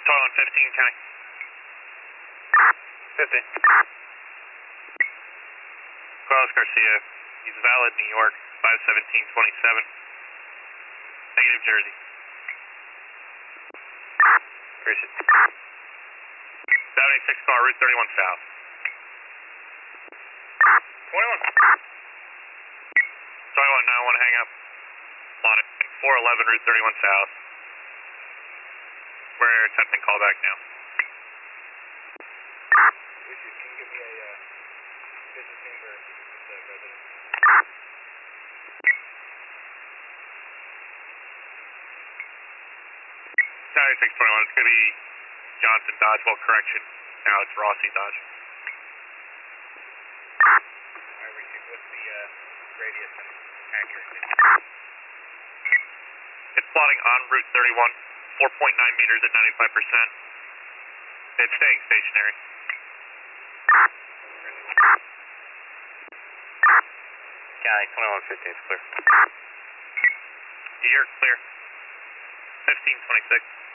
on 15, County. 15. Carlos Garcia, he's valid, New York, 51727. Negative, Jersey. Appreciate it. 786 car, Route 31 South. 21. 21, now I want to hang up on it. 411 Route 31 South. We're attempting callback now. Richard, can you give me a business name for the resident? County 621, it's going to be Johnson Dodge, well, correction. Now it's Rossi Dodge. Alright, Richard, what's the radius and accuracy? It's plotting on Route 31, 4.9 meters at 95%. It's staying stationary. County 2115 is clear. You're clear. 1526.